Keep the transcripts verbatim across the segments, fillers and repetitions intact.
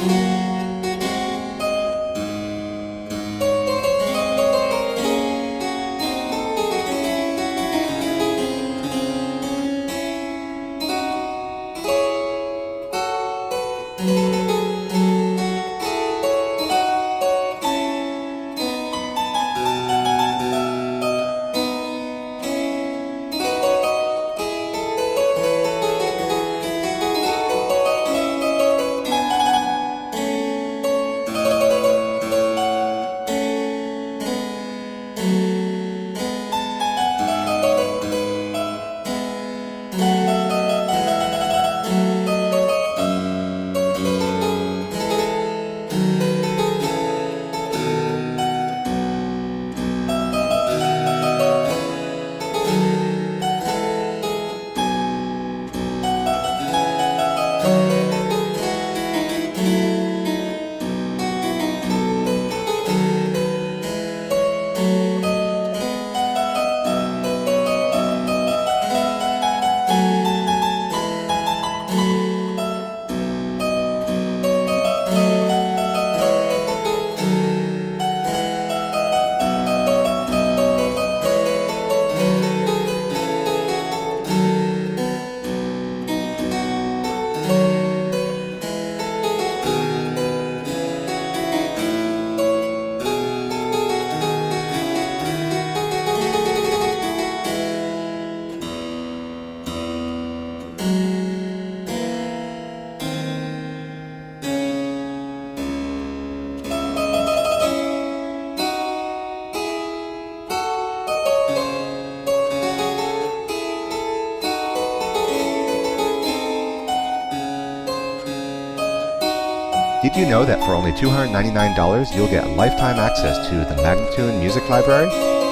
Did you know that for only two hundred ninety-nine dollars you'll get lifetime access to the Magnatune Music Library?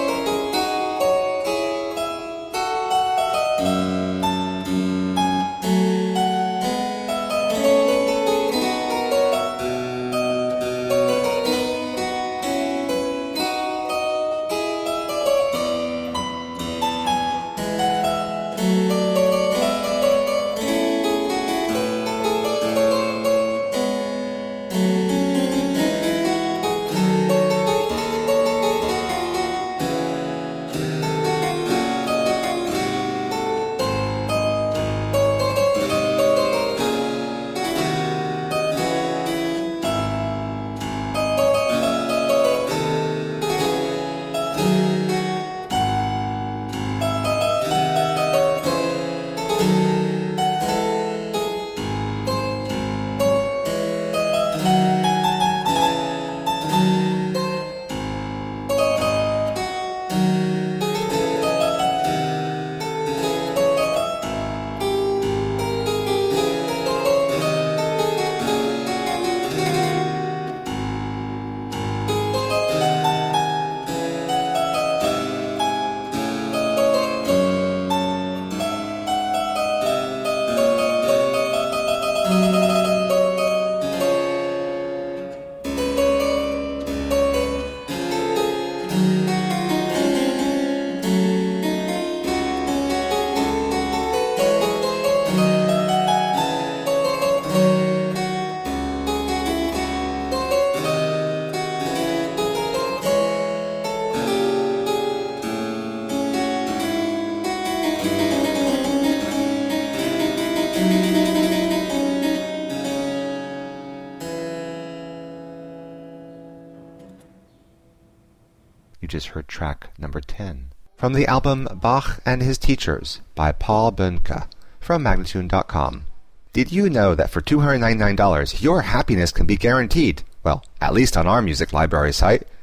You just heard track number ten from the album Bach and His Teachers by Paul Böhnke from Magnatune dot com. Did you know that for two hundred ninety-nine dollars your happiness can be guaranteed? Well, at least on our music library site.